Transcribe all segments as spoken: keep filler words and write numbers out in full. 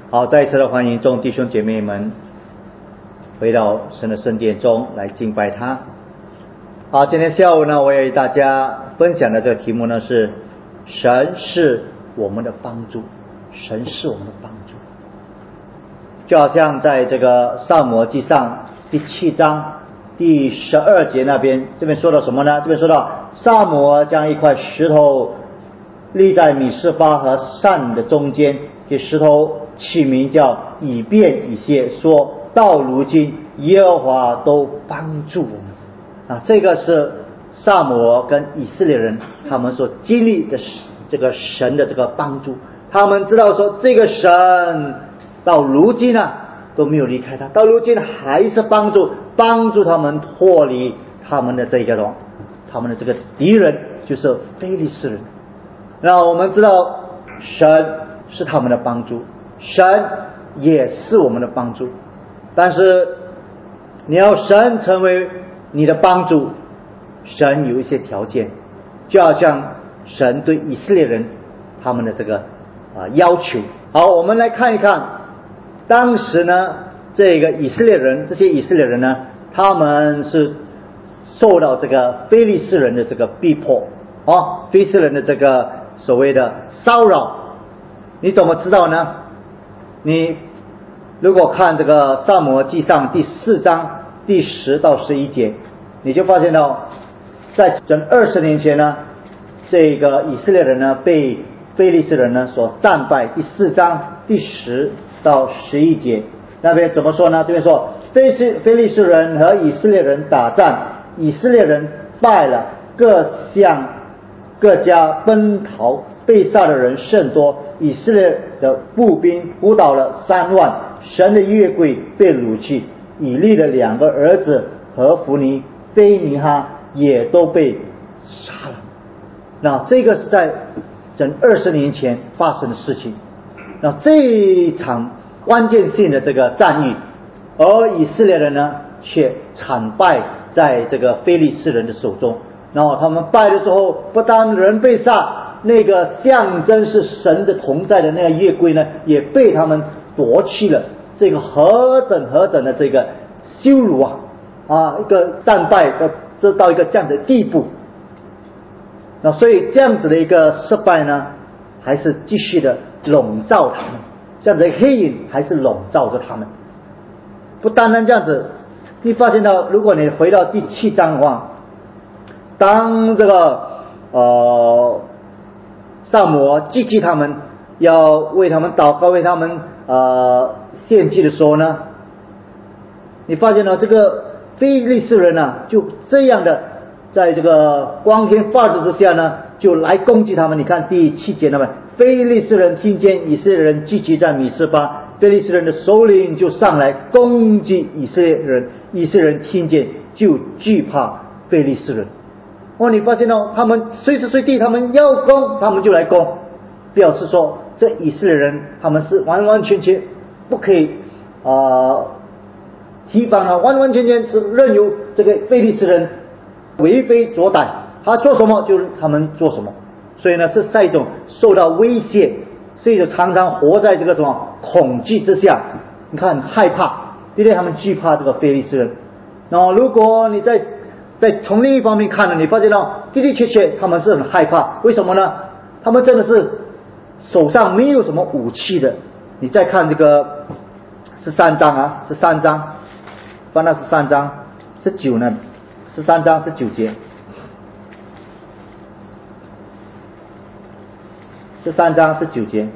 好，再一次的欢迎众弟兄姐妹们回到神的圣殿中来敬拜他。好，今天下午呢，我也与大家分享的这个题目呢是神是我们的帮助，神是我们的帮助。就好像在这个撒母耳记上第七章第十二节那边，这边说到什么呢？这边说到撒母耳将一块石头立在米斯巴和善的中间，这石头起名叫以便以谢，说到如今耶和华都帮助我们啊。这个是撒母耳跟以色列人他们所经历的这个神的这个帮助，他们知道说这个神到如今呢、啊、都没有离开他，到如今还是帮助帮助他们脱离他们的这个种他们的这个敌人，就是非利士人。那我们知道神是他们的帮助，神也是我们的帮助，但是你要神成为你的帮助，神有一些条件，就好像神对以色列人他们的这个啊要求。好，我们来看一看当时呢这个以色列人，这些以色列人呢，他们是受到这个非利士人的这个逼迫哦，非利士人的这个所谓的骚扰。你怎么知道呢？你如果看这个撒母耳记上第四章第十到十一节，你就发现到在整二十年前呢，这个以色列人呢被非利士人呢所战败。第四章第十到十一节那边怎么说呢？这边说非非利士人和以色列人打仗，以色列人败了，各向各家奔逃，被杀的人甚多，以色列的步兵扑倒了三万，神的约柜被掳去，以利的两个儿子和弗尼、菲尼哈也都被杀了。那这个是在整二十年前发生的事情。那这一场关键性的这个战役，而以色列人呢却惨败在这个非利士人的手中。然后他们败的时候，不但人被杀，那个象征是神的同在的那个约柜呢也被他们夺去了。这个何等何等的这个羞辱啊啊！一个战败的这到一个这样的地步。那所以这样子的一个失败呢，还是继续的笼罩他们，这样子的黑影还是笼罩着他们。不单单这样子，你发现到如果你回到第七章的话，当这个呃撒母耳激励他们要为他们祷告，为他们呃献祭的时候呢，你发现到这个非利士人啊就这样的在这个光天化日之下呢就来攻击他们。你看第七节那么，非利士人听见以色列人聚集在米斯巴，非利士人的首领就上来攻击以色列人，以色列人听见就惧怕非利士人。哦，你发现到他们随时随地他们要攻他们就来攻，表示说这以色列人他们是完完全全不可以啊、呃、提防啊，完完全全是任由这个非利士人为非作歹，他做什么就他们做什么。所以呢是在一种受到威胁，所以就常常活在这个什么恐惧之下。你看害怕，对不对？他们惧怕这个非利士人。然后如果你在在从另一方面看呢，你发现到的的确确他们是很害怕。为什么呢？他们真的是手上没有什么武器的。你再看这个十三章啊，十三章翻到十三章十九呢，十三章十九节，十三章十九节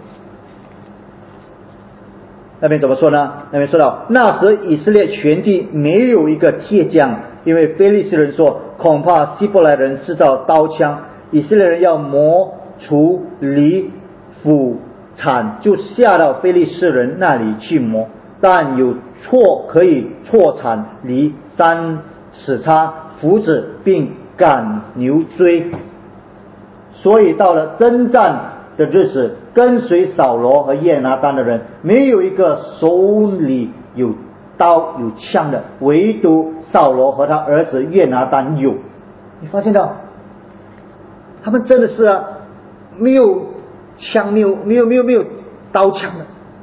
那边怎么说呢？那边说到那时以色列全地没有一个铁匠，因为非利士人说恐怕希伯来人制造刀枪，以色列人要磨除犁斧铲，就下到非利士人那里去磨，但有锉可以锉铲犁、三尺叉、斧子，并赶牛追。所以到了征战的日子，跟随扫罗和约拿单的人没有一个手里有刀有枪的，唯独扫罗和他儿子约拿单有。你发现到他们真的是啊，没有枪，没有没有没有没有刀枪的。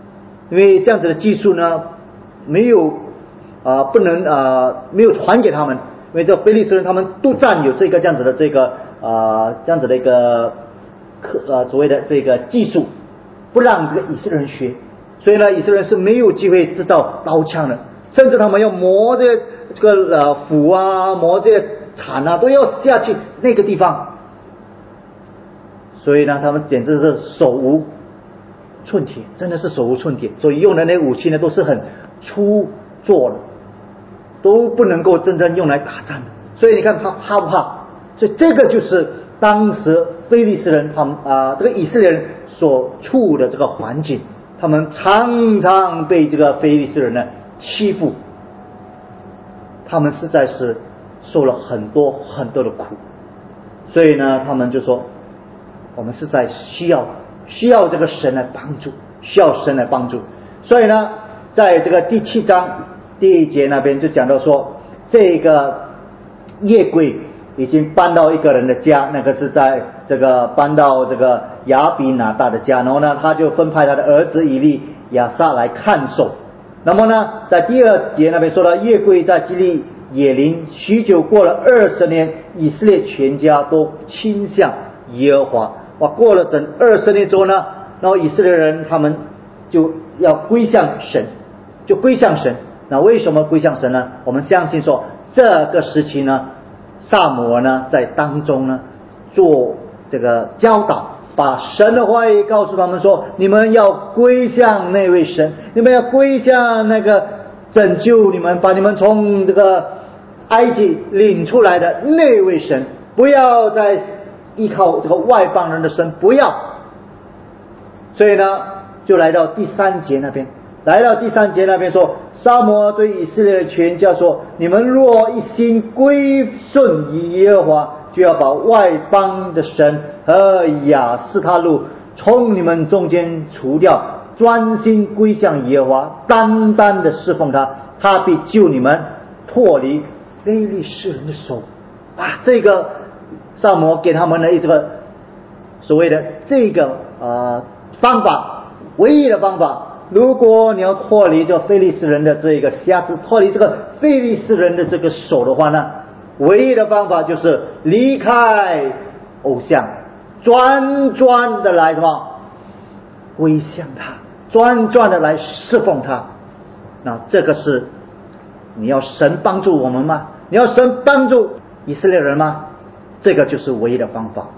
因为这样子的技术呢，没有啊、呃，不能啊、呃，没有传给他们，因为这非利士人他们都占有这个这样子的这个啊、呃，这样子的一个科呃所谓的这个技术，不让这个以色列人学，所以呢，以色列人是没有机会制造刀枪的，甚至他们要磨这个这个呃斧啊，磨这些铲啊，都要下去那个地方，所以呢，他们简直是手无寸铁，真的是手无寸铁，所以用的那武器呢都是很粗做的，都不能够真正用来打仗的。所以你看他怕不怕？所以这个就是当时非利士人他们啊、呃，这个以色列人所处的这个环境，他们常常被这个非利士人呢欺负，他们实在是受了很多很多的苦，所以呢，他们就说，我们实在需要需要这个神来帮助，需要神来帮助。所以呢，在这个第七章第一节那边就讲到说，这个夜柜已经搬到一个人的家，那个是在这个搬到这个亚比拿大的家，然后呢，他就分派他的儿子以利亚撒来看守。那么呢，在第二节那边说到，夜柜在基利野林许久，过了二十年，以色列全家都倾向耶和华。哇，过了整二十年之后呢，然后以色列人他们就要归向神，就归向神。那为什么归向神呢？我们相信说，这个时期呢，撒母耳呢在当中呢做这个教导，把神的话语告诉他们说，你们要归向那位神，你们要归向那个拯救你们，把你们从这个埃及领出来的那位神，不要再依靠这个外邦人的神，不要。所以呢，就来到第三节那边，来到第三节那边说，撒母耳对以色列的全家说，你们若一心归顺耶和华，就要把外邦的神和亚斯他路从你们中间除掉，专心归向耶和华，单单的侍奉他，他必救你们脱离非利士人的手。啊，这个撒母耳给他们的这个所谓的这个呃方法，唯一的方法，如果你要脱离这个非利士人的这个辖制，脱离这个非利士人的这个手的话呢，唯一的方法就是离开偶像，专专的来什么归向他，专专的来侍奉他。那这个是你要神帮助我们吗？你要神帮助以色列人吗？这个就是唯一的方法，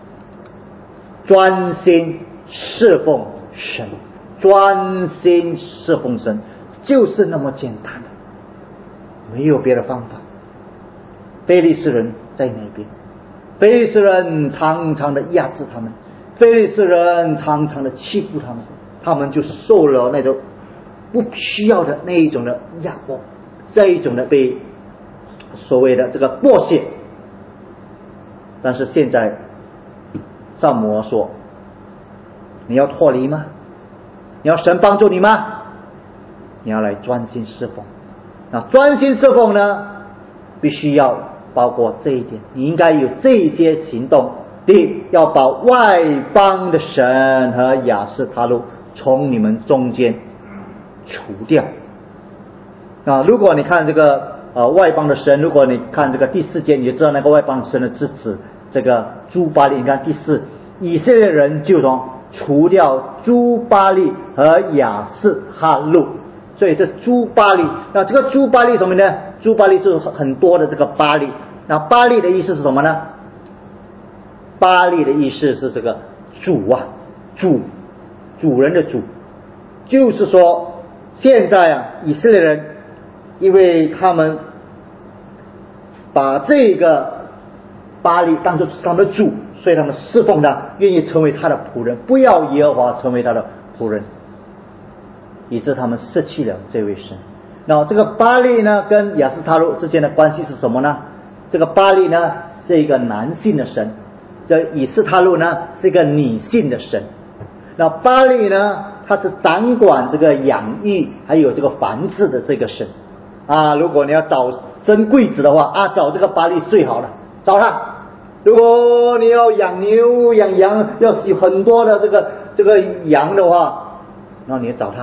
专心侍奉神，专心侍奉神，就是那么简单的，没有别的方法。非利士人在那边，非利士人常常的压制他们，非利士人常常的欺负他们，他们就受了那种不需要的那一种的压迫，这一种的被所谓的这个剥削。但是现在撒母耳说，你要脱离吗？你要神帮助你吗？你要来专心侍奉。那专心侍奉呢，必须要包括这一点，你应该有这些行动。第一，要把外邦的神和亚斯他路从你们中间除掉。啊，如果你看这个呃外邦的神，如果你看这个第四节，你就知道那个外邦神的是指这个诸巴力。你看第四，以色列人就从除掉诸巴力和亚斯哈路，所以这诸巴力，那这个诸巴力什么呢？诸巴力是很多的这个巴力。那巴力的意思是什么呢？巴力的意思是这个主啊，主，主人的主，就是说现在啊，以色列人因为他们把这个巴力当作是他们的主，所以他们侍奉他，愿意成为他的仆人，不要耶和华成为他的仆人，以致他们失去了这位神。那这个巴力呢，跟亚斯他路之间的关系是什么呢？这个巴力呢是一个男性的神，这以斯他路呢是一个女性的神。那巴力呢，他是掌管这个养育还有这个繁殖的这个神啊。如果你要找生贵子的话啊，找这个巴力最好了，找他。如果你要养牛养羊，要有很多的这个这个羊的话，那你找他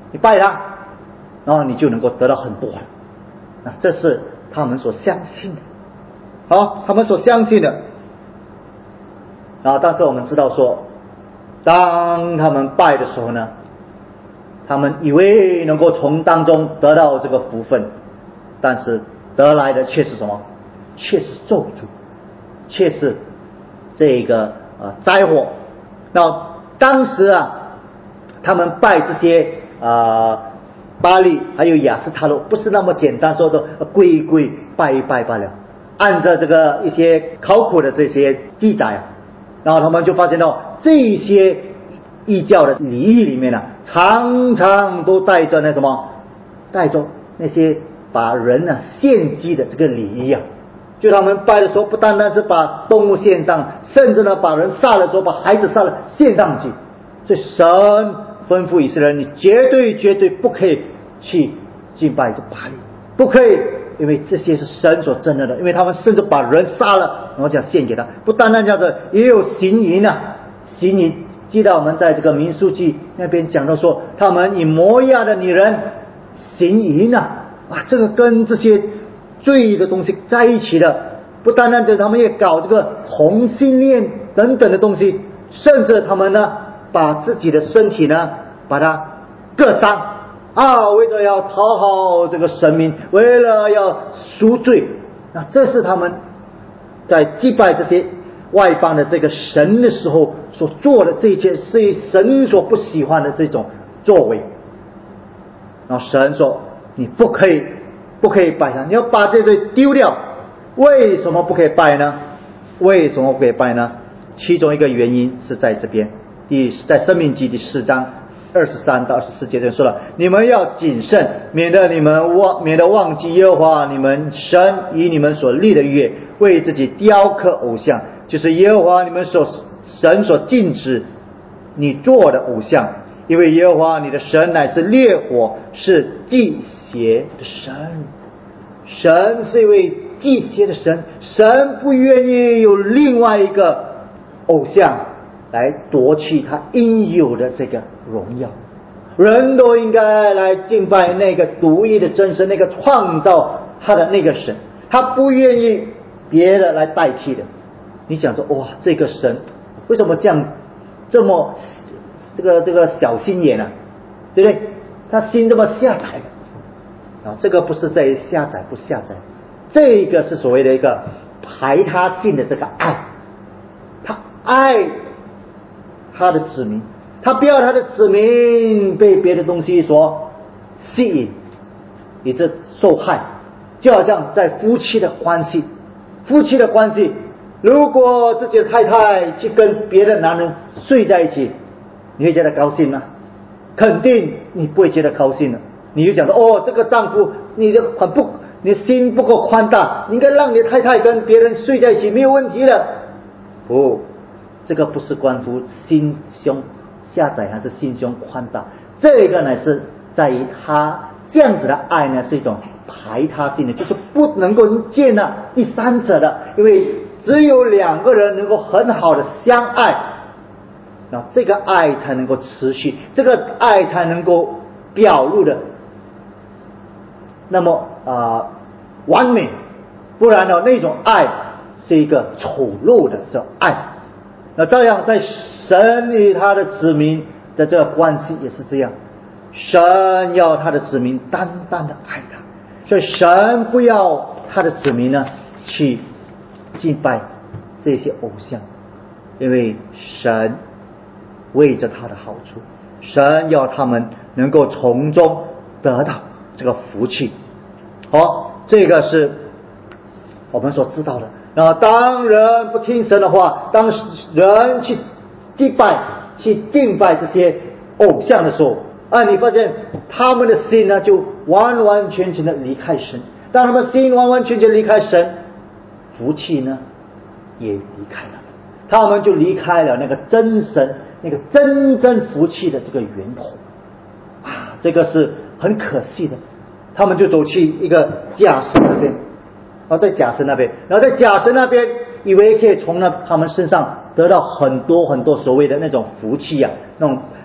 你拜他，然后你就能够得到很多了。啊，这是他们所相信的。好，他们所相信的。然后但是我们知道说，当他们拜的时候呢，他们以为能够从当中得到这个福分，但是得来的却是什么？却是咒诅，却是这个呃灾祸。那当时啊，他们拜这些呃巴力还有亚斯塔罗，不是那么简单说的跪一跪拜一拜罢了。按照这个一些考古的这些记载啊，然后他们就发现到这些异教的礼仪里面呢、啊，常常都带着那什么，带着那些把人呢、啊、献祭的这个礼仪啊。就他们拜的时候，不单单是把动物献上，甚至呢把人杀了之后，把孩子杀了献上去。所以神吩咐以色列人，你绝对绝对不可以去敬拜这巴力，不可以，因为这些是神所憎恨的，因为他们甚至把人杀了，然后讲献给他。不单单这样子，也有行淫啊，行淫。记得我们在这个民数记那边讲到说，他们以摩押的女人行淫啊，啊，这个跟这些罪的东西在一起的。不单单这，他们也搞这个同性恋等等的东西，甚至他们呢把自己的身体呢把它割伤啊，为了要讨好这个神明，为了要赎罪。那这是他们在祭拜这些外邦的这个神的时候所做的这一切，是神所不喜欢的这种作为。然后神说，你不可以不可以拜他，你要把这堆丢掉。为什么不可以拜呢？为什么不可以拜呢？其中一个原因是在这边，第在申命记第四章二十三到二十四节这说了，你们要谨慎，免得你们忘免得忘记耶和华你们神以你们所立的约，为自己雕刻偶像，就是耶和华你们所神所禁止你做的偶像，因为耶和华你的神乃是烈火，是忌邪的神。神是一位忌邪的神，神不愿意有另外一个偶像来夺去他应有的这个荣耀。人都应该来敬拜那个独一的真神，那个创造他的那个神，他不愿意别的来代替的。你想说，哇，这个神为什么这样这么这个这个小心眼啊，对不对？他心这么狭窄啊，这个不是在下载不下载，这个是所谓的一个排他性的这个爱，他爱他的子民，他不要他的子民被别的东西所吸引，以致受害。就好像在夫妻的关系，夫妻的关系，如果自己的太太去跟别的男人睡在一起，你会觉得高兴吗？肯定你不会觉得高兴的。你就讲说，哦，这个丈夫你的很不，你的心不够宽大，你应该让你的太太跟别人睡在一起没有问题的。不，这个不是关乎心胸狭窄还是心胸宽大，这个呢是在于他这样子的爱呢是一种排他性的，就是不能够接纳第三者的，因为只有两个人能够很好的相爱，那这个爱才能够持续，这个爱才能够表露的那么啊、呃、完美，不然呢那种爱是一个丑陋的这种爱。那这样在神与他的子民的这个关系也是这样，神要他的子民单单的爱他，所以神不要他的子民呢去敬拜这些偶像，因为神为着他的好处，神要他们能够从中得到这个福气。好，这个是我们所知道的。然后当人不听神的话，当人去祭拜去敬拜这些偶像的时候啊，你发现他们的心呢就完完全全的离开神。当他们心完完全全离开神，福气呢也离开了，他们就离开了那个真神，那个真正福气的这个源头啊，这个是很可惜的。他们就走去一个假神那边，然后在假神那边，然后在假神那边以为可以从那他们身上得到很多很多所谓的那种福气啊，那种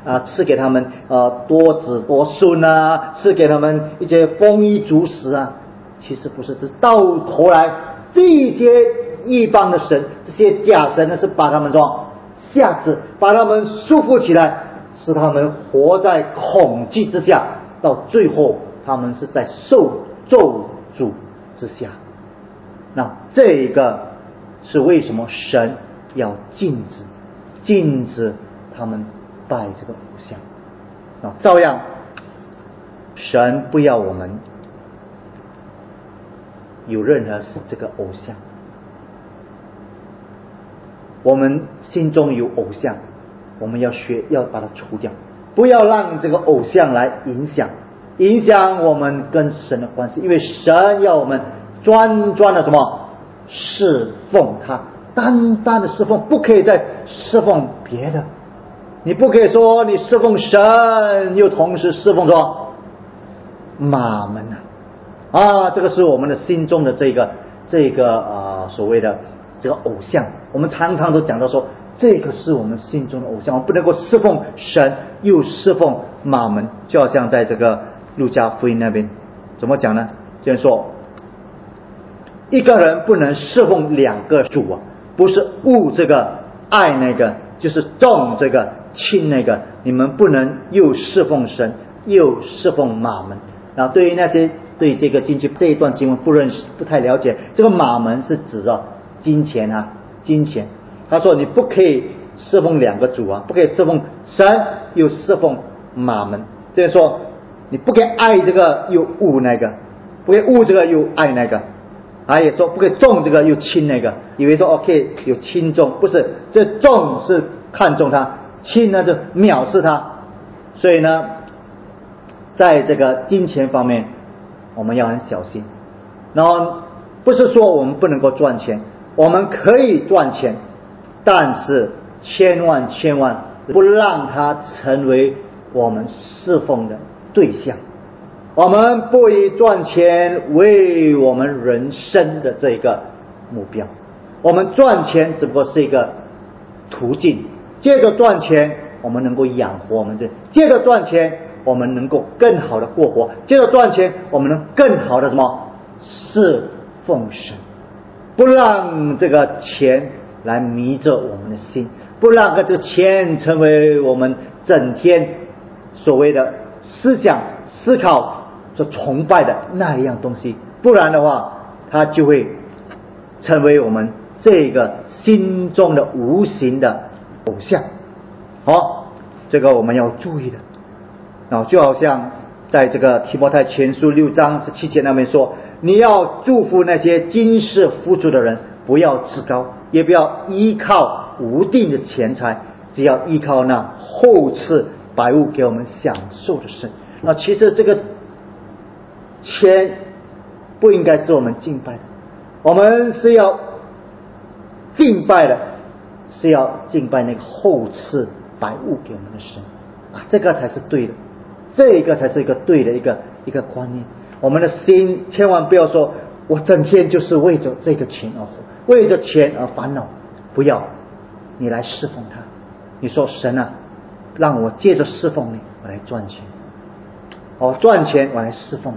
啊，赐给他们呃多子多孙啊，赐给他们一些丰衣足食啊。其实不是，这到头来这些异邦的神，这些假神呢，是把他们说吓制，把他们束缚起来，使他们活在恐惧之下，到最后他们是在受咒诅之下。那这个是为什么神要禁止禁止他们拜这个偶像啊？照样神不要我们有任何是这个偶像，我们心中有偶像，我们要学要把它除掉，不要让这个偶像来影响影响我们跟神的关系。因为神要我们专专的什么侍奉他，单单的侍奉，不可以再侍奉别的。你不可以说你侍奉神又同时侍奉说马门啊啊，这个是我们的心中的这个这个啊、呃、所谓的这个偶像。我们常常都讲到说，这个是我们心中的偶像，我们不能够侍奉神又侍奉马门。就好像在这个路加福音那边怎么讲呢？就是说，一个人不能侍奉两个主啊，不是恶这个爱那个，就是重这个轻那个。你们不能又侍奉神又侍奉马门。然后对于那些对这个经济这一段经文不认识不太了解，这个马门是指着金钱啊，金钱。他说你不可以侍奉两个主啊，不可以侍奉神又侍奉马门。就是说你不可以爱这个又恶那个，不可以恶这个又爱那个。他也说不可以重这个又轻那个，以为说 OK 有轻重，不是，这重是看重他，轻呢就藐视他。所以呢，在这个金钱方面我们要很小心。然后不是说我们不能够赚钱，我们可以赚钱，但是千万千万不让它成为我们侍奉的对象。我们不以赚钱为我们人生的这个目标，我们赚钱只不过是一个途径，借着赚钱我们能够养活我们这，借着赚钱我们能够更好的过活，借着赚钱我们能更好的什么侍奉神。不让这个钱来迷着我们的心，不让这个钱成为我们整天所谓的思想思考所崇拜的那一样东西，不然的话它就会成为我们这个心中的无形的偶像。好，这个我们要注意的。然后就好像在这个提摩太前书六章十七节那边说，你要祝福那些今世富足的人，不要自高，也不要依靠无定的钱财，只要依靠那厚赐百物给我们享受的神。那其实这个钱不应该是我们敬拜的，我们是要敬拜的是要敬拜那个厚赐百物给我们的神啊，这个才是对的，这个才是一个对的一个一个观念。我们的心千万不要说我整天就是为着这个钱而活，为着钱而烦恼，不要，你来侍奉他。你说神啊，让我借着侍奉你我来赚钱，我赚钱我来侍奉你，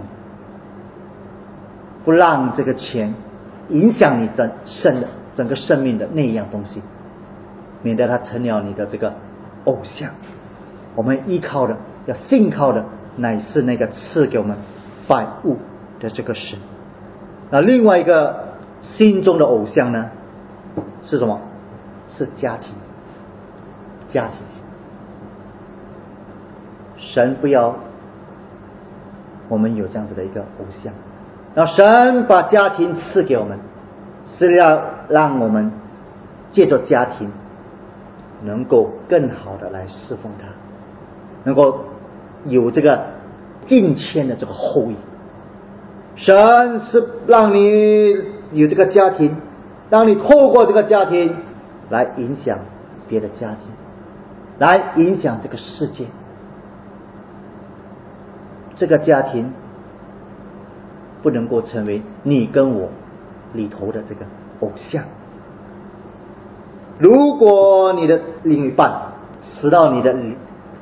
不让这个钱影响你整生的整个生命的那一样东西，免得它成了你的这个偶像。我们依靠的要信靠的乃是那个赐给我们百物的这个神。那另外一个心中的偶像呢是什么？是家庭。家庭，神不要我们有这样子的一个偶像。然后神把家庭赐给我们，是要让我们借着家庭能够更好的来侍奉他，能够有这个敬虔的这个后裔。神是让你有这个家庭，让你透过这个家庭来影响别的家庭，来影响这个世界。这个家庭不能够成为你跟我里头的这个偶像。如果你的另一半使到你的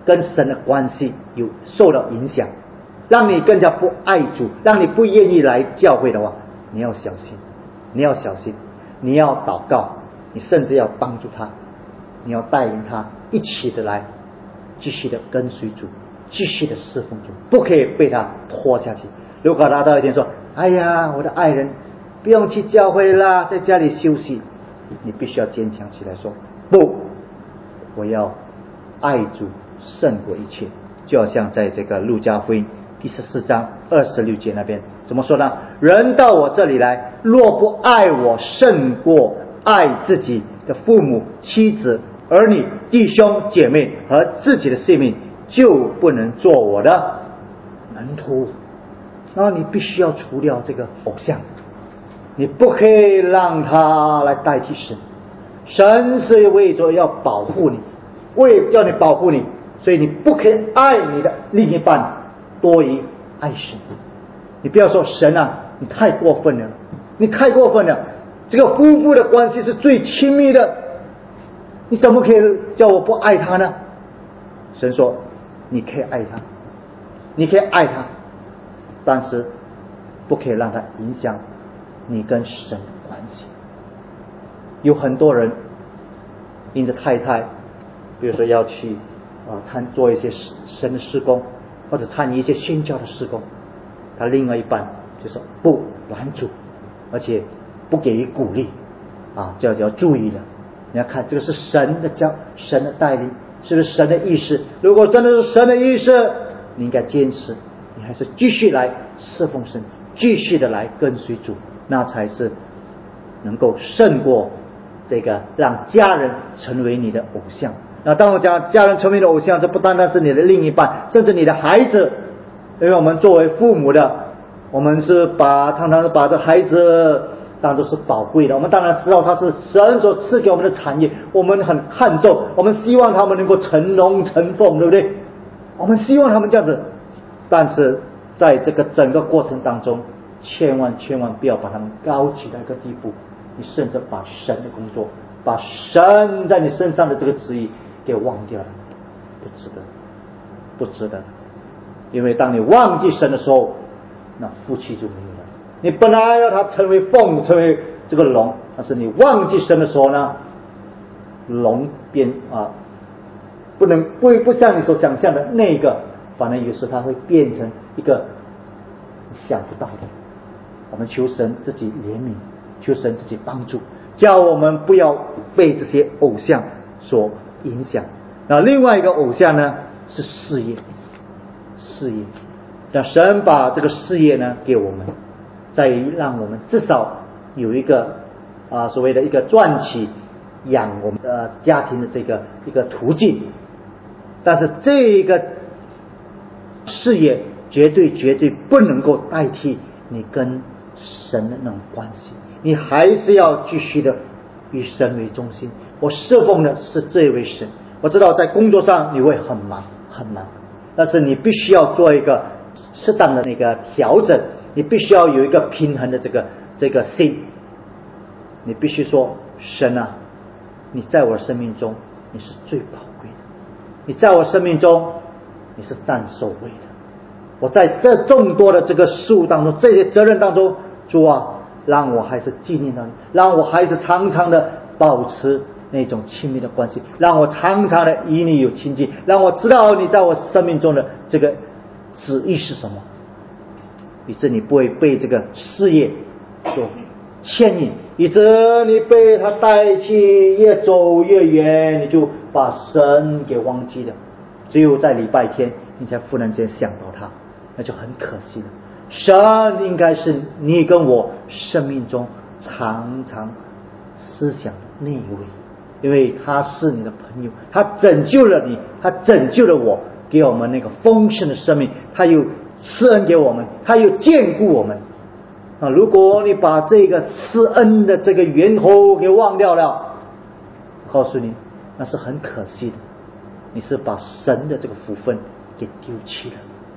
跟神的关系有受到影响，让你更加不爱主，让你不愿意来教会的话，你要小心，你要小心，你要祷告，你甚至要帮助他，你要带领他一起的来继续的跟随主，继续的侍奉主，不可以被他拖下去。如果他到一天说，哎呀，我的爱人不用去教会啦，在家里休息，你必须要坚强起来说，不，我要爱主胜过一切。就好像在这个路加福音第十四章二十六节那边怎么说呢？人到我这里来，若不爱我胜过爱自己的父母、妻子、儿女、弟兄姐妹和自己的性命，就不能做我的门徒。然后你必须要除掉这个偶像，你不可以让他来代替神。神是为着要保护你，为叫你保护你，所以你不可以爱你的另一半多于爱神。你不要说神啊，你太过分了，你太过分了，这个夫妇的关系是最亲密的，你怎么可以叫我不爱他呢？神说你可以爱他，你可以爱他，但是不可以让他影响你跟神的关系。有很多人因着太太比如说要去啊参做一些神的事工，或者参与一些宣教的事工，他另外一半就说不拦阻，而且不给予鼓励啊，就要注意了。你要看这个是神的教，神的带领，是不是神的意思？如果真的是神的意思，你应该坚持，你还是继续来侍奉神，继续的来跟随主，那才是能够胜过这个让家人成为你的偶像。那当我讲家人成为你的偶像，这不单单是你的另一半，甚至你的孩子。因为我们作为父母的，我们是把常常是把这孩子当作是宝贵的，我们当然知道他是神所赐给我们的产业，我们很看重，我们希望他们能够成龙成凤，对不对？我们希望他们这样子，但是在这个整个过程当中，千万千万不要把他们高举到一个地步，你甚至把神的工作，把神在你身上的这个旨意给忘掉了，不值得，不值得。因为当你忘记神的时候，那福气就没有了。你本来要他成为凤，成为这个龙，但是你忘记神的时候呢，龙变啊，不能不不像你所想象的那个，反而有时它会变成一个你想不到的。我们求神自己怜悯，求神自己帮助，叫我们不要被这些偶像所影响。那另外一个偶像呢是事业，事业。那神把这个事业呢给我们，在于让我们至少有一个啊所谓的一个赚取养我们的家庭的这个一个途径。但是这个事业绝对绝对不能够代替你跟神的那种关系，你还是要继续的以神为中心。我侍奉的是这位神，我知道在工作上你会很忙很忙，但是你必须要做一个适当的那个调整，你必须要有一个平衡的这个这个心。你必须说，神啊，你在我的生命中你是最宝贵的，你在我生命中你是占首位的。我在这众多的这个事物当中，这些责任当中，主啊，让我还是纪念到你，让我还是常常的保持那种亲密的关系，让我常常的与你有亲近，让我知道你在我生命中的这个旨意是什么，以致你不会被这个事业所牵引，以致你被他带去越走越远，你就把神给忘记了，只有在礼拜天你才忽然间想到他，那就很可惜了。神应该是你跟我生命中常常思想的那一位，因为他是你的朋友，他拯救了你，他拯救了我，给我们那个丰盛的生命，他又施恩给我们，他又眷顾我们啊！如果你把这个施恩的这个源头给忘掉了，我告诉你，那是很可惜的，你是把神的这个福分给丢弃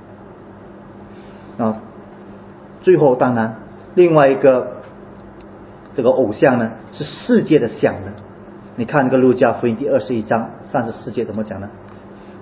了啊！最后当然另外一个这个偶像呢是世界的想的。你看这个路加福音第二十一章三十四节怎么讲呢？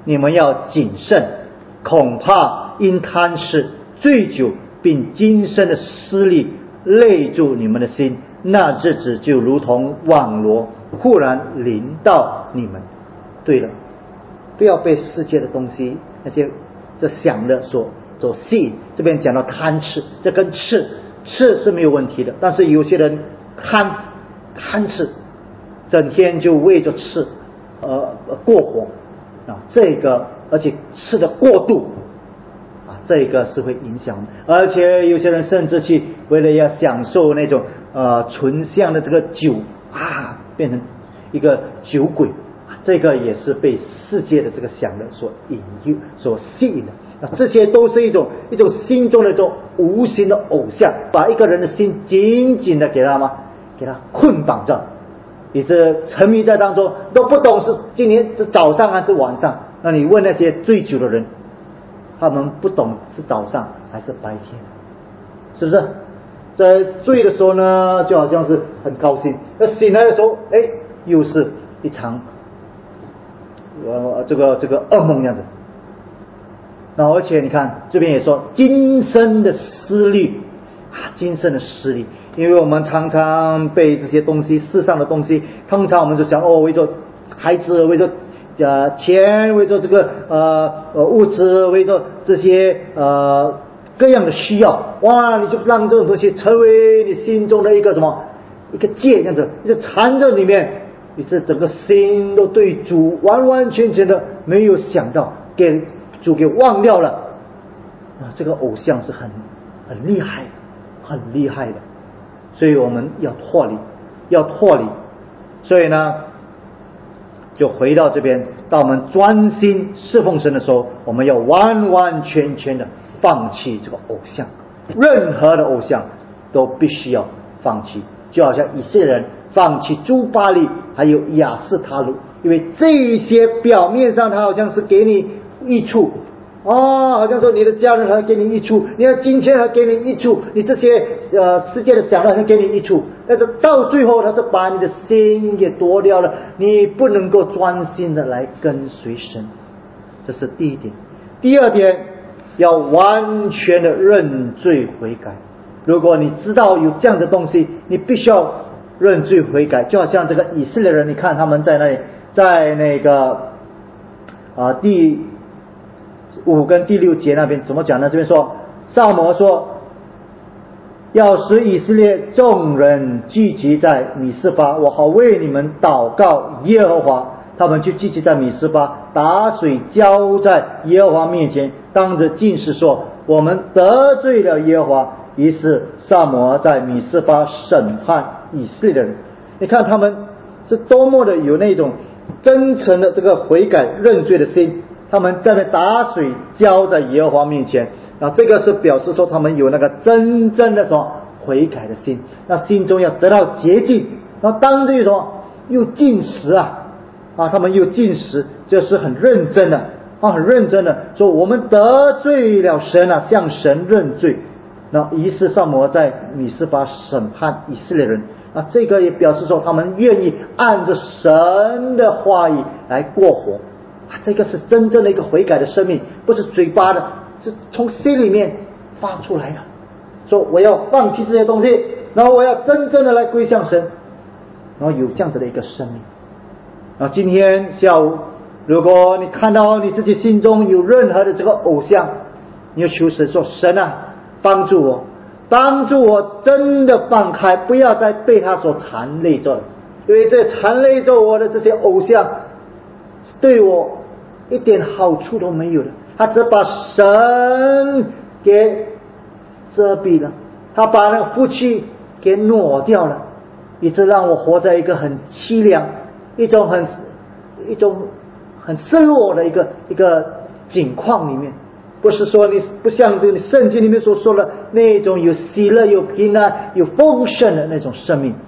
你们要谨慎，恐怕因贪吃、醉酒并今生的私利累住你们的心，那日子就如同网罗忽然临到你们。对了，不要被世界的东西那些这想的所所吸引。这边讲到贪吃，这跟吃吃是没有问题的，但是有些人贪贪吃，整天就为着吃呃过活啊，这个而且吃的过度啊，这个是会影响。而且有些人甚至去为了要享受那种呃醇香的这个酒啊，变成一个酒鬼，这个也是被世界的这个想的所引诱、所吸引的。啊，这些都是一种一种心中的这种无形的偶像，把一个人的心紧紧的给他吗？给他捆绑着，也是沉迷在当中，都不懂是今天是早上还是晚上。那你问那些醉酒的人，他们不懂是早上还是白天，是不是？在醉的时候呢，就好像是很高兴；那醒来的时候，哎，又是一场呃这个这个噩梦样子。那而且你看这边也说今生的私利啊，今生的私利，因为我们常常被这些东西，世上的东西，通常我们就想哦，为着孩子，为着呃钱，为着这个呃呃物质，为着这些呃各样的需要，哇，你就让这种东西成为你心中的一个什么一个戒，这样子，你就缠在里面，你这整个心都对主完完全全的没有想到，给主给忘掉了啊！这个偶像是很很厉害的，很厉害的，所以我们要脱离，要脱离。所以呢，就回到这边，当我们专心侍奉神的时候，我们要完完全全的放弃这个偶像，任何的偶像都必须要放弃。就好像以色列人放弃诸巴力还有亚斯他录，因为这一些表面上他好像是给你益处哦，好像说你的家人还给你益处，你的金钱还给你益处，你这些呃世界的享乐还给你益处，但是到最后他是把你的心给夺掉了，你不能够专心的来跟随神。这是第一点。第二点，要完全的认罪悔改。如果你知道有这样的东西，你必须要认罪悔改。就好像这个以色列人，你看他们在那里，在那个啊、呃、第五跟第六节那边怎么讲呢？这边说撒母耳说，要使以色列众人聚集在米斯巴，我好为你们祷告耶和华。他们就聚集在米斯巴，打水浇在耶和华面前，当着禁食说，我们得罪了耶和华。于是撒母耳在米斯巴审判以色列人。你看他们是多么的有那种真诚的这个悔改认罪的心，他们在那打水浇在耶和华面前，那这个是表示说他们有那个真正的什么悔改的心，那心中要得到洁净。然后当这种又禁食啊啊，他们又禁食，就是很认真的啊，很认真的说我们得罪了神啊，向神认罪。那于是撒母耳在米斯巴审判以色列人啊，这个也表示说他们愿意按着神的话语来过活啊，这个是真正的一个悔改的生命，不是嘴巴的，是从心里面发出来的。说我要放弃这些东西，然后我要真正的来归向神，然后有这样子的一个生命。然后今天下午，如果你看到你自己心中有任何的这个偶像，你要求神说，神啊，帮助我，帮助我真的放开，不要再被他所缠累着了。因为这缠累着我的这些偶像对我一点好处都没有的，他只把神给遮蔽了，他把那个福气给挪掉了，一直让我活在一个很凄凉，一种很一种很失落的一个一个境况里面。不是说你不像这个圣经里面所说的那种有喜乐、有平安、有丰盛的那种生命。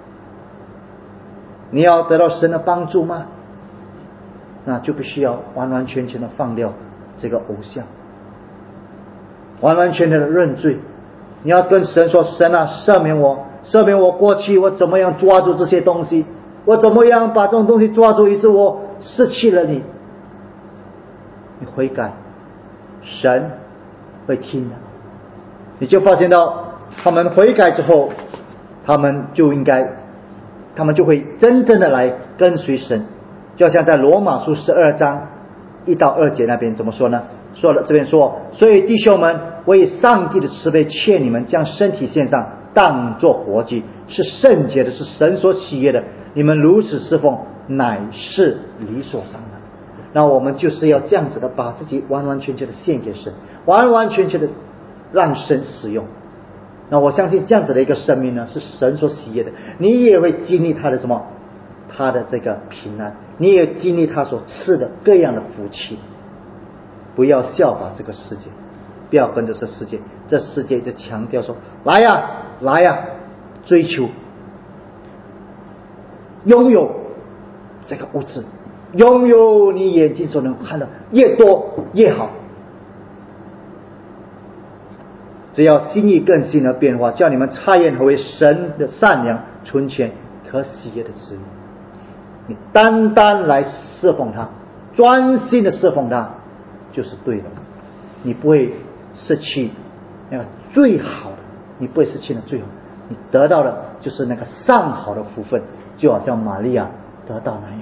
你要得到神的帮助吗？那就必须要完完全全的放掉这个偶像，完完全全的认罪。你要跟神说，神啊，赦免我，赦免我过去我怎么样抓住这些东西，我怎么样把这种东西抓住，以致我失去了你。 你悔改，神会听的。你就发现到他们悔改之后，他们就应该他们就会真正的来跟随神。就像在罗马书十二章一到二节那边怎么说呢？说了这边说，所以弟兄们，为上帝的慈悲劝你们，将身体献上，当作活祭，是圣洁的，是神所喜悦的。你们如此侍奉，乃是理所当然。那我们就是要这样子的，把自己完完全全的献给神，完完全全的让神使用。那我相信这样子的一个生命呢，是神所喜悦的。你也会经历他的什么？他的这个平安，你也经历他所赐的各样的福气。不要效法这个世界，不要跟着这世界。这世界就强调说，来呀来呀，追求拥有这个物质，拥有你眼睛所能看的，越多越好。只要心意更新而变化，叫你们察验何为神的善良、纯全、可喜悦的旨意。你单单来侍奉他，专心的侍奉他，就是对的。你不会失去那个最好的，你不会失去那最好，你得到的就是那个上好的福分，就好像玛利亚得到那样。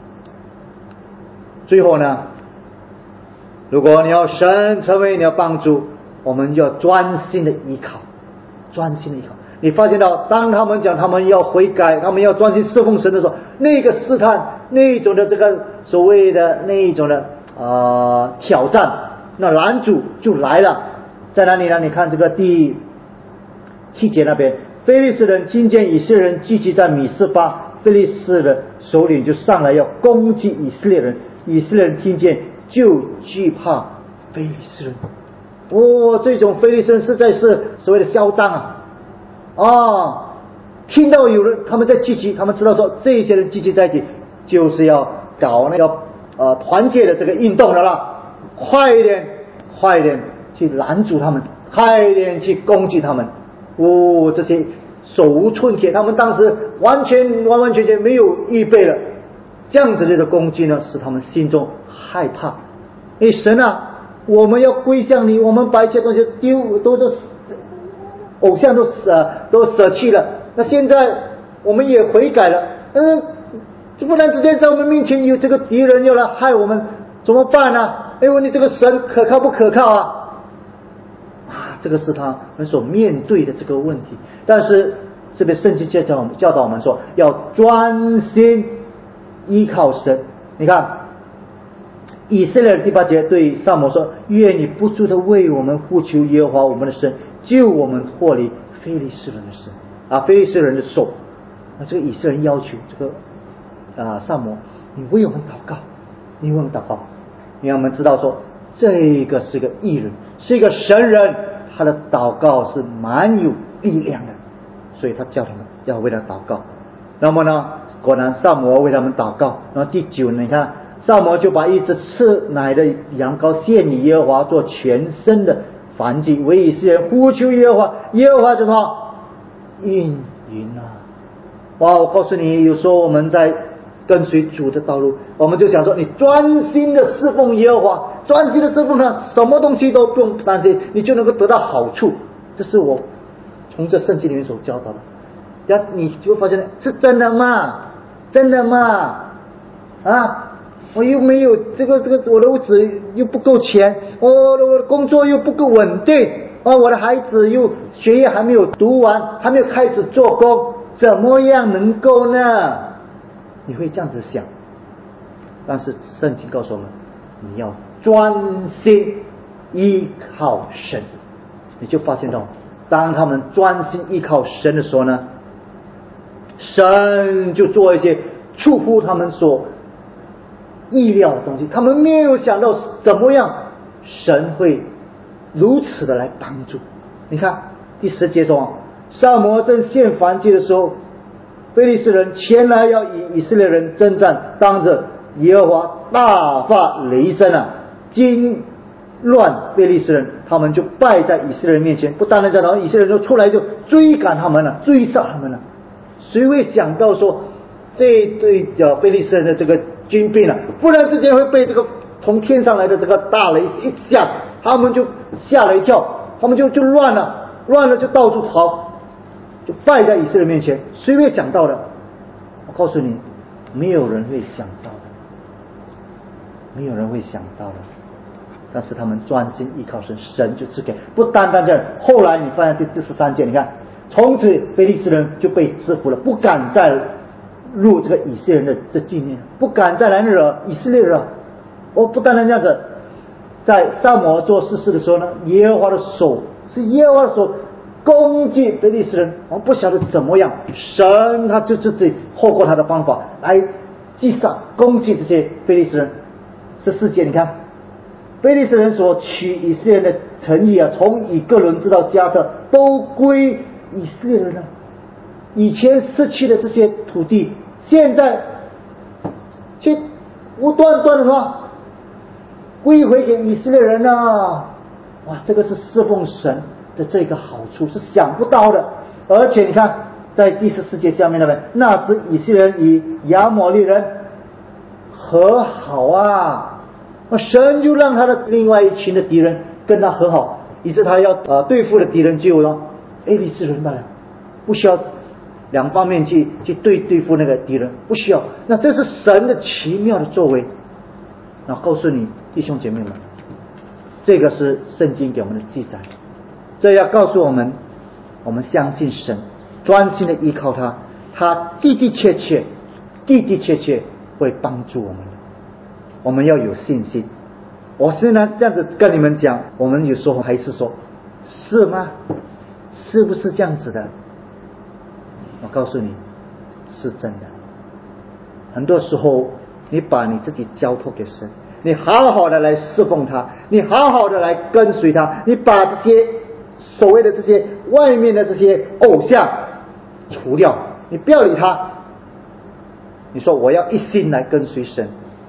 最后呢，如果你要神成为你的帮助，我们要专心的依靠，专心的依靠。你发现到，当他们讲他们要悔改，他们要专心侍奉神的时候，那个试探，那种的这个所谓的那一种的呃挑战，那拦阻就来了。在哪里呢？你看这个第七节那边，非利士人听见以色列人聚集在米斯巴，非利士的首领就上来要攻击以色列人，以色列人听见就惧怕非利士人。哦，这种非利士人实在是所谓的嚣张啊！哦，听到有人他们在聚集，他们知道说这些人聚集在一起，就是要搞那个呃团结的这个运动的啦，快一点，快一点去拦阻他们，快一点去攻击他们。哦，这些手无寸铁，他们当时完全完完全全没有预备了，这样子的攻击呢，使他们心中害怕。哎，神啊，我们要归向你，我们把一切东西丢都都偶像都舍都舍弃了，那现在我们也悔改了，嗯，就不然之间在我们面前有这个敌人要来害我们，怎么办呢？哎，问你这个神可靠不可靠啊？啊，这个是他们所面对的这个问题。但是这边圣经教教我们教导我们说，要专心依靠神。你看以色列第八节对撒母耳说：“愿你不住的为我们呼求耶和华我们的神，救我们脱离非利士人的手啊，非利士人的手。”那这个以色列人要求这个啊撒母耳，你为我们祷告，你为我们祷告。因为我们知道说，这个是个义人，是一个神人，他的祷告是蛮有力量的，所以他叫他们要为他祷告。那么呢，果然撒母耳为他们祷告。然后第九，你看撒母耳就把一只吃奶的羊羔献与耶和华，做全身的燔祭，为以色列人呼求耶和华，耶和华就说应允啊！哇，我告诉你，有时候我们在跟随主的道路，我们就想说，你专心的侍奉耶和华，专心的侍奉他，什么东西都不用担心，你就能够得到好处。这是我从这圣经里面所教导的。然后你就发现是真的吗？真的吗？啊！我又没有这个这个，我的屋子又不够钱，我的我的工作又不够稳定，啊，我的孩子又学业还没有读完，还没有开始做工，怎么样能够呢？你会这样子想，但是圣经告诉我们，你要专心依靠神。你就发现到，当他们专心依靠神的时候呢，神就做一些出乎他们所意料的东西，他们没有想到怎么样神会如此的来帮助。你看第十节说，撒母耳正献燔祭的时候，非利士人前来要与以色列人征战，当着耶和华大发雷声啊，惊乱非利士人，他们就败在以色列人面前。不单单这样，以色列人就出来就追赶他们了，追杀他们了。谁会想到说这对叫非利士人的这个军兵啊，忽然之间会被这个从天上来的这个大雷一响，他们就吓了一跳，他们就就乱了，乱了就到处逃，就败在以色列面前。谁会想到的？我告诉你，没有人会想到的，没有人会想到的。但是他们专心依靠神，神就赐给。不单单这样，后来你翻第第十三节，你看，从此非利士人就被制服了，不敢再入这个以色列人的这纪念，不敢再来惹以色列人。哦，不单单这样子，在撒母耳做事事的时候呢，耶和华的手是耶和华的手攻击非利士人，我们不晓得怎么样，神他就自己透过他的方法来击杀攻击这些非利士人。十四节，你看。非利士人所取以色列人的诚意啊，从以各伦直到加特，都归以色列人了。以前失去的这些土地，现在却无端端的什么归回给以色列人啊！哇，这个是侍奉神的这个好处，是想不到的。而且你看，在第十四节下面那边，那时以色列人与亚摩利人和好啊。神就让他的另外一群的敌人跟他和好，以致他要呃对付的敌人就有非利士人罢了，不需要两方面去去对对付那个敌人，不需要。那这是神的奇妙的作为。那告诉你弟兄姐妹们，这个是圣经给我们的记载，这要告诉我们，我们相信神，专心的依靠他，他的的确确的的确确会帮助我们。我们要有信心。我是呢这样子跟你们讲，我们有时候还是说，是吗？是不是这样子的？我告诉你，是真的。很多时候，你把你自己交托给神，你好好的来侍奉他，你好好的来跟随他，你把这些所谓的这些外面的这些偶像除掉，你不要理他。你说我要一心来跟随神。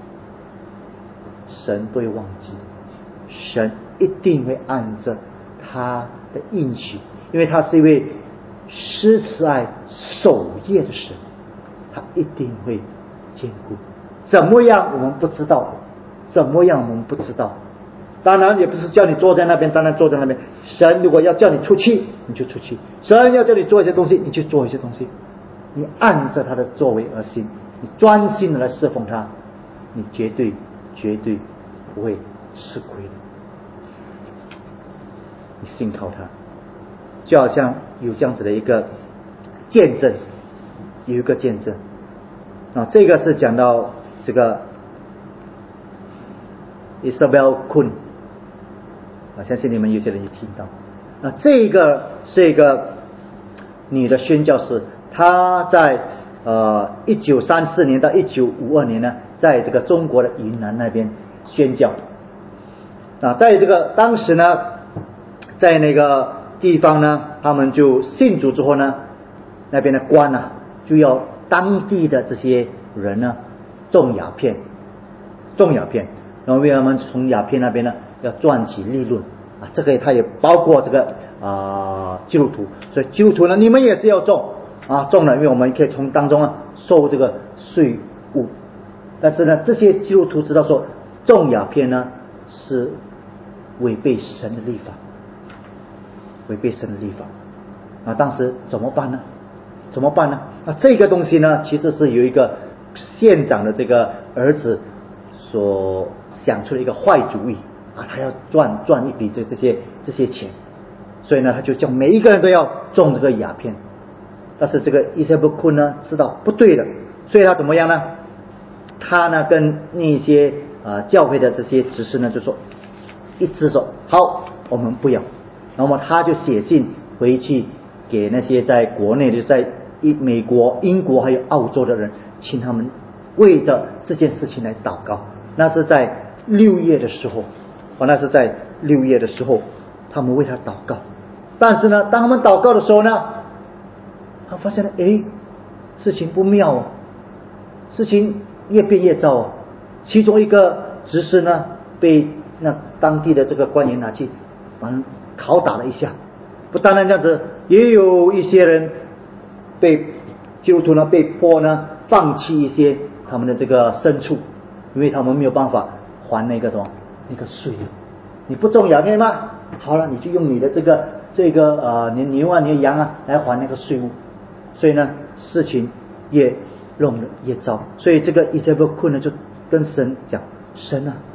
神不会忘记，神一定会按着他的应许，因为他是一位施慈爱守业的神，他一定会坚固。怎么样我们不知道，怎么样我们不知道。当然也不是叫你坐在那边，当然坐在那边。神如果要叫你出去，你就出去；神要叫你做一些东西，你去做一些东西。你按着他的作为而行，你专心的来侍奉他，你绝对绝对不会吃亏的。你信靠他，就好像有这样子的一个见证，有一个见证啊，这个是讲到这个 Isabel Kun 啊，相信你们有些人也听到。那这个是一个女的宣教士，她在呃一九三四年到一九五二年呢，在这个中国的云南那边宣教啊，在这个当时呢，在那个地方呢，他们就信主之后呢，那边的官呢、啊、就要当地的这些人呢种鸦片，种鸦片，然后为他们从鸦片那边呢要赚取利润啊，这个它也包括这个啊、呃、基督徒，所以基督徒呢你们也是要种啊，种了，因为我们可以从当中啊收这个税务。但是呢，这些基督徒知道说种鸦片呢是违背神的律法，违背神的律法啊，当时怎么办呢？怎么办呢？那这个东西呢，其实是有一个县长的这个儿子所想出了一个坏主意啊，他要赚赚一笔这这些这些钱，所以呢，他就叫每一个人都要种这个鸦片。但是这个伊塞布库呢知道不对的，所以他怎么样呢？他呢跟那些啊、呃、教会的这些执事呢就说，一致说好，我们不要。那么他就写信回去给那些在国内的，在美国、英国还有澳洲的人，请他们为着这件事情来祷告。那是在六月的时候，哦，那是在六月的时候，他们为他祷告。但是呢，当他们祷告的时候呢，他发现了，哎，事情不妙哦，事情越变越糟哦。其中一个执事呢，被那当地的这个官员拿去，反正拷打了一下。不单单这样子，也有一些人被基督徒呢被迫呢放弃一些他们的这个牲畜，因为他们没有办法还那个什么那个税务，你不种雅面吗？好了，你就用你的这个这个呃你牛啊你的羊啊来还那个税务。所以呢，事情越弄得越糟。所以这个以色列困呢，就跟神讲：神啊，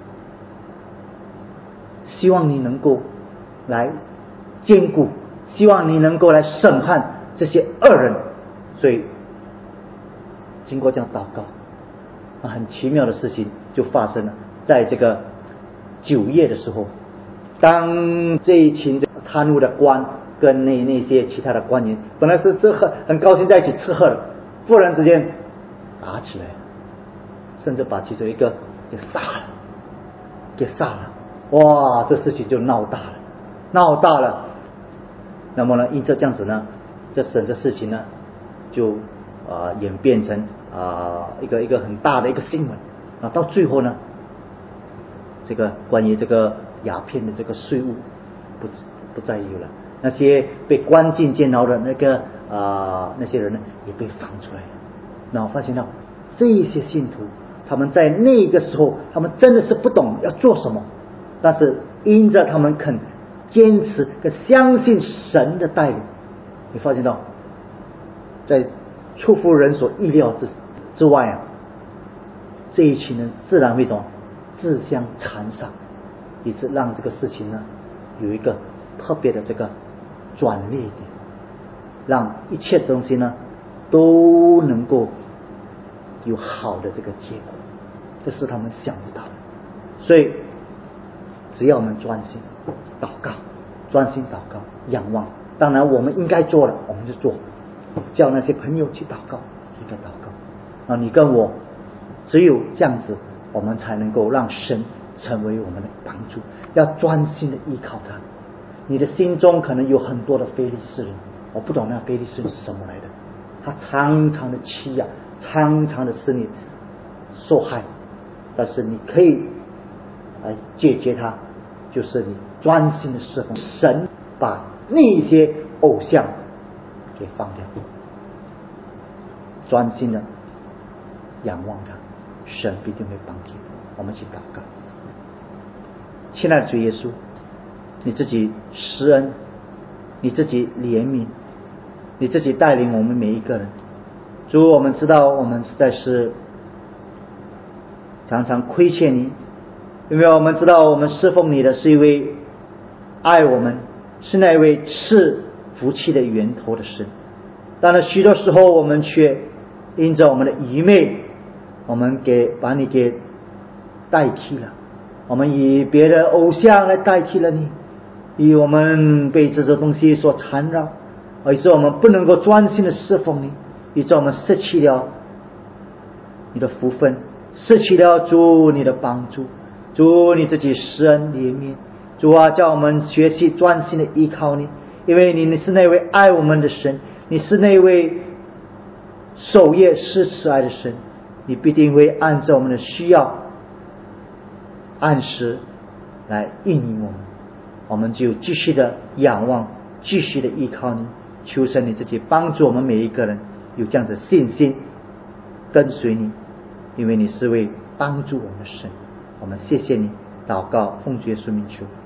希望你能够来兼顾，希望你能够来审判这些恶人。所以经过这样祷告，很奇妙的事情就发生了。在这个九月的时候，当这一群贪污的官跟那那些其他的官员本来是这很很高兴在一起吃喝的，忽然之间打起来，甚至把其中一个给杀了，给杀了。哇，这事情就闹大了，闹大了。那么呢，因着这样子呢，这整个事情呢，就啊、呃、演变成啊、呃、一个一个很大的一个新闻啊。到最后呢，这个关于这个鸦片的这个税务不不再有了。那些被关进监牢的那个啊、呃、那些人呢，也被放出来了。那我发现到这些信徒，他们在那个时候，他们真的是不懂要做什么，但是因着他们肯坚持跟相信神的带领，你发现到在出乎人所意料之之外啊，这一群人自然会什么自相残杀，以致让这个事情呢有一个特别的这个转捩点，让一切东西呢都能够有好的这个结果，这是他们想不到的。所以只要我们专心祷告，专心祷告仰望，当然我们应该做了我们就做，叫那些朋友去祷告，应该祷告啊！你跟我只有这样子，我们才能够让神成为我们的帮助。要专心的依靠他。你的心中可能有很多的非利士人，我不懂那非利士人是什么来的，他常常的欺压，常常的使你受害，但是你可以来解决它，就是你专心的侍奉神，把那些偶像给放掉，专心的仰望他，神必定会帮助。我们一起祷告。亲爱的主耶稣，你自己施恩，你自己怜悯，你自己带领我们每一个人。主，我们知道我们实在是常常亏欠你，因为我们知道我们侍奉你的是一位爱我们，是那位赐福气的源头的神。但是许多时候我们却因着我们的愚昧，我们给把你给代替了，我们以别的偶像来代替了你，以我们被这些东西所缠绕，以致我们不能够专心的侍奉你，以致我们失去了你的福分，失去了主你的帮助。主你自己施恩怜悯，主啊，叫我们学习专心的依靠你，因为你是那位爱我们的神，你是那位守夜施慈爱的神，你必定会按照我们的需要按时来应允我们。我们就继续的仰望，继续的依靠你，求神你自己帮助我们每一个人有这样的信心跟随你，因为你是位帮助我们的神。我们谢谢你，祷告奉主耶稣名求。